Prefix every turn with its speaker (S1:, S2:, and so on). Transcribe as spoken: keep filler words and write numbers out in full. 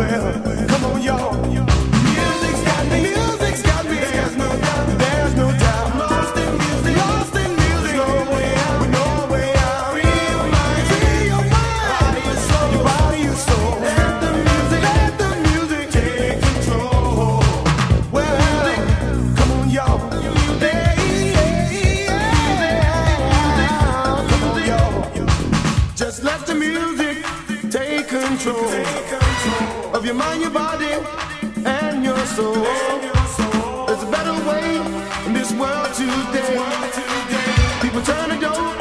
S1: Of your mind, your body, and your soul. There's a better way in this world today. People turn to dope.